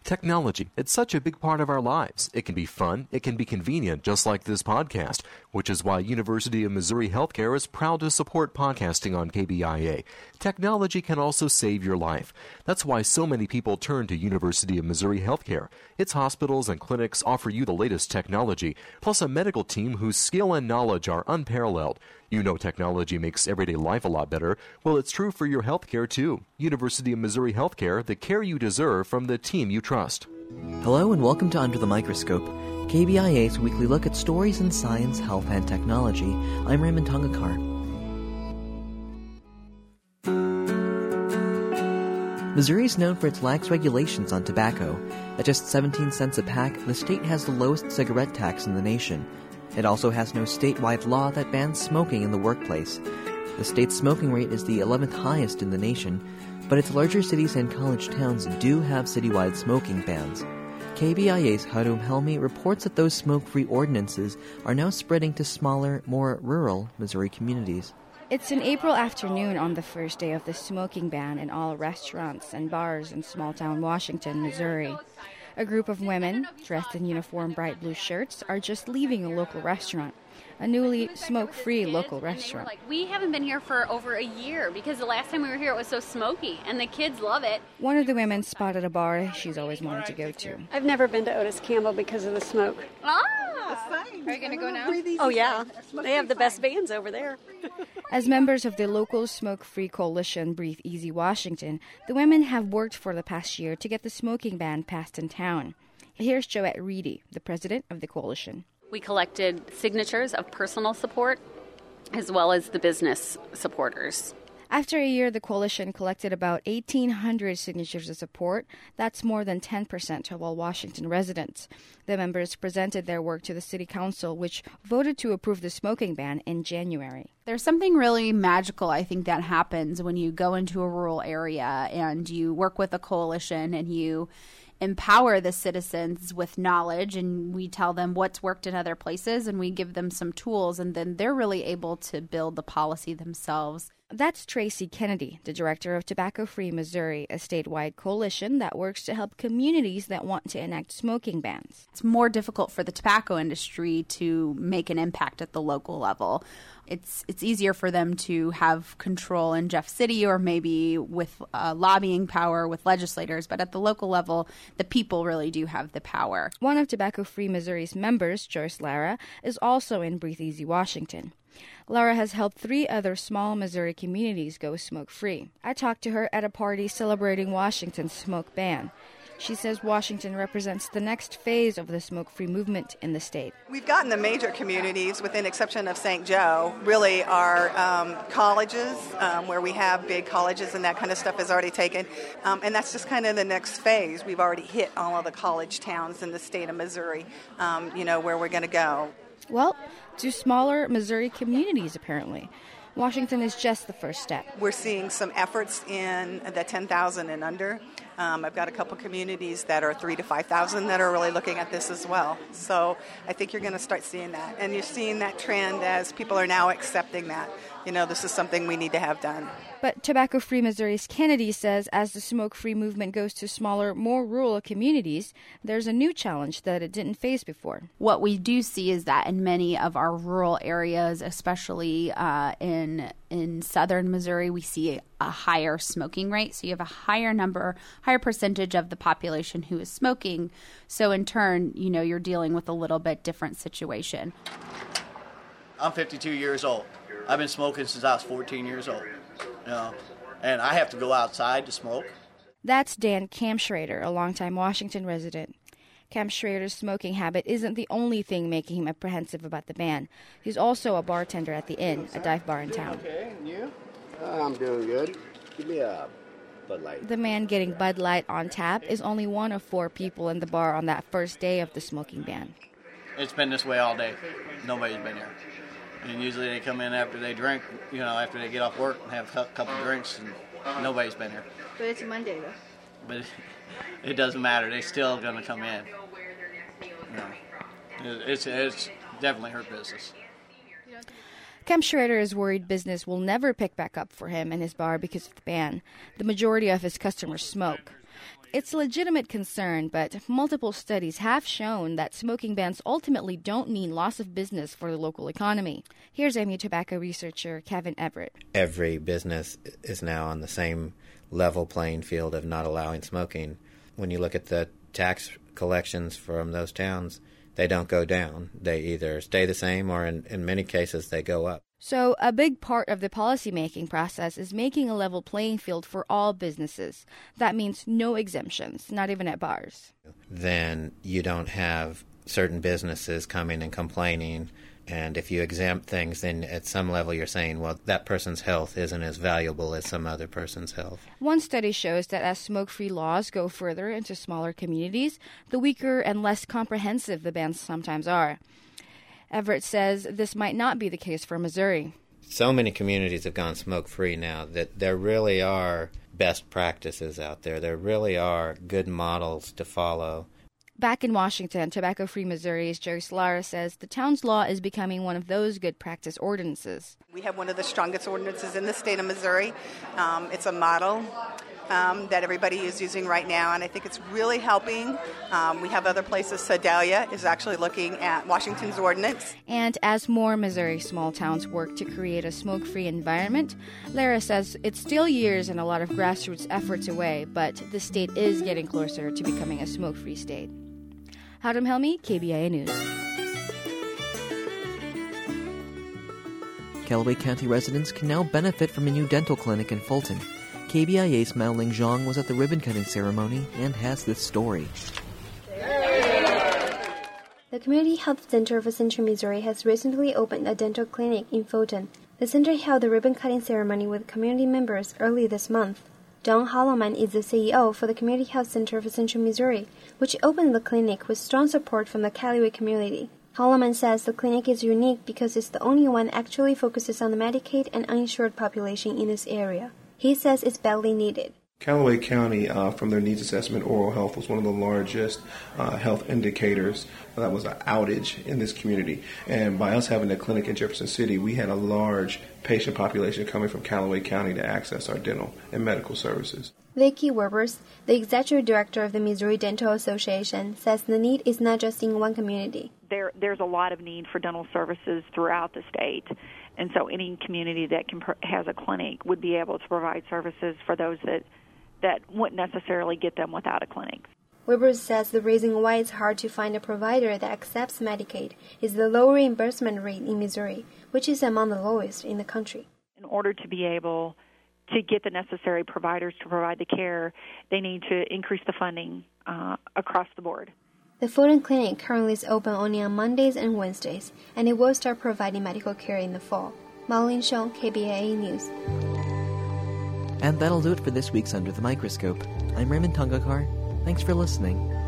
Technology, it's such a big part of our lives. It can be fun, it can be convenient, just like this podcast, which is why University of Missouri Healthcare is proud to support podcasting on KBIA. Technology can also save your life. That's why so many people turn to University of Missouri Healthcare. Its hospitals and clinics offer you the latest technology, plus a medical team whose skill and knowledge are unparalleled. You know technology makes everyday life a lot better. Well, it's true for your healthcare, too. University of Missouri Healthcare, the care you deserve from the team you trust. Hello and welcome to Under the Microscope, KBIA's weekly look at stories in science, health, and technology. I'm Raymond Tongakar. Missouri is known for its lax regulations on tobacco. At just 17 cents a pack, the state has the lowest cigarette tax in the nation. It also has no statewide law that bans smoking in the workplace. The state's smoking rate is the 11th highest in the nation, but its larger cities and college towns do have citywide smoking bans. KBIA's Harum Helmi reports that those smoke-free ordinances are now spreading to smaller, more rural Missouri communities. It's an April afternoon on the first day of the smoking ban in all restaurants and bars in small-town Washington, Missouri. A group of women, dressed in uniform bright blue shirts, are just leaving a local restaurant, a newly smoke-free local restaurant. We haven't been here for over a year because the last time we were here it was so smoky, and the kids love it. One of the women spotted a bar she's always wanted to go to. I've never been to Otis Campbell because of the smoke. Are you going to go now? Oh, yeah. They have the best bands over there. As members of the local smoke-free coalition Breathe Easy Washington, the women have worked for the past year to get the smoking ban passed in town. Here's Joette Reedy, the president of the coalition. We collected signatures of personal support as well as the business supporters. After a year, the coalition collected about 1,800 signatures of support. That's more than 10% of all Washington residents. The members presented their work to the city council, which voted to approve the smoking ban in January. There's something really magical, I think, that happens when you go into a rural area and you work with a coalition and you empower the citizens with knowledge, and we tell them what's worked in other places and we give them some tools, and then they're really able to build the policy themselves. That's Tracy Kennedy, the director of Tobacco Free Missouri, a statewide coalition that works to help communities that want to enact smoking bans. It's more difficult for the tobacco industry to make an impact at the local level. It's easier for them to have control in Jeff City or maybe with lobbying power with legislators, but at the local level, the people really do have the power. One of Tobacco Free Missouri's members, Joyce Lara, is also in Breathe Easy Washington. Lara has helped 3 other small Missouri communities go smoke-free. I talked to her at a party celebrating Washington's smoke ban. She says Washington represents the next phase of the smoke-free movement in the state. We've gotten the major communities, with the exception of St. Joe, really are colleges, where we have big colleges and that kind of stuff is already taken. And that's just kind of the next phase. We've already hit all of the college towns in the state of Missouri, where we're going to go. Well, to smaller Missouri communities, apparently. Washington is just the first step. We're seeing some efforts in the 10,000 and under. I've got a couple communities that are 3,000 to 5,000 that are really looking at this as well. So I think you're going to start seeing that. And you're seeing that trend as people are now accepting that. This is something we need to have done. But Tobacco Free Missouri's Kennedy says as the smoke-free movement goes to smaller, more rural communities, there's a new challenge that it didn't face before. What we do see is that in many of our rural areas, especially in southern Missouri, we see a higher smoking rate. So you have a higher percentage of the population who is smoking. So in turn, you're dealing with a little bit different situation. I'm 52 years old. I've been smoking since I was 14 years old. And I have to go outside to smoke. That's Dan Kamschrader, a longtime Washington resident. Kamschrader's smoking habit isn't the only thing making him apprehensive about the ban. He's also a bartender at the Inn, a dive bar in town. Okay, and you? I'm doing good. Give me a Bud Light. The man getting Bud Light on tap is only one of 4 people in the bar on that first day of the smoking ban. It's been this way all day. Nobody's been here. And usually they come in after they drink, after they get off work and have a couple drinks, and nobody's been here. But it's a Monday, though. But it doesn't matter. They're still going to come in. It's definitely hurt business. Kamschrader is worried business will never pick back up for him and his bar because of the ban. The majority of his customers smoke. It's a legitimate concern, but multiple studies have shown that smoking bans ultimately don't mean loss of business for the local economy. Here's MU tobacco researcher Kevin Everett. Every business is now on the same level playing field of not allowing smoking. When you look at the tax collections from those towns, they don't go down. They either stay the same or in many cases they go up. So a big part of the policymaking process is making a level playing field for all businesses. That means no exemptions, not even at bars. Then you don't have certain businesses coming and complaining. And if you exempt things, then at some level you're saying, well, that person's health isn't as valuable as some other person's health. One study shows that as smoke-free laws go further into smaller communities, the weaker and less comprehensive the bans sometimes are. Everett says this might not be the case for Missouri. So many communities have gone smoke-free now that there really are best practices out there. There really are good models to follow. Back in Washington, Tobacco-Free Missouri's Joyce Lara says the town's law is becoming one of those good practice ordinances. We have one of the strongest ordinances in the state of Missouri. It's a model that everybody is using right now, and I think it's really helping. We have other places. Sedalia is actually looking at Washington's ordinance. And as more Missouri small towns work to create a smoke-free environment, Lara says it's still years and a lot of grassroots efforts away, but the state is getting closer to becoming a smoke-free state. Harum Helmi, KBIA News. Callaway County residents can now benefit from a new dental clinic in Fulton. KBIA's Mao-Ling Zhang was at the ribbon-cutting ceremony and has this story. The Community Health Center for Central Missouri has recently opened a dental clinic in Fulton. The center held the ribbon-cutting ceremony with community members early this month. Don Holloman is the CEO for the Community Health Center for Central Missouri, which opened the clinic with strong support from the Callaway community. Holloman says the clinic is unique because it's the only one actually focuses on the Medicaid and uninsured population in this area. He says it's badly needed. Callaway County, from their needs assessment, oral health was one of the largest health indicators. That was an outage in this community. And by us having a clinic in Jefferson City, we had a large patient population coming from Callaway County to access our dental and medical services. Vicki Werbers, the executive director of the Missouri Dental Association, says the need is not just in one community. There's a lot of need for dental services throughout the state. And so any community that has a clinic would be able to provide services for those that wouldn't necessarily get them without a clinic. Weber says the reason why it's hard to find a provider that accepts Medicaid is the low reimbursement rate in Missouri, which is among the lowest in the country. In order to be able to get the necessary providers to provide the care, they need to increase the funding across the board. The Fulton Clinic currently is open only on Mondays and Wednesdays, and it will start providing medical care in the fall. Mao-Ling Zhang, KBIA News. And that'll do it for this week's Under the Microscope. I'm Raymond Tungakar. Thanks for listening.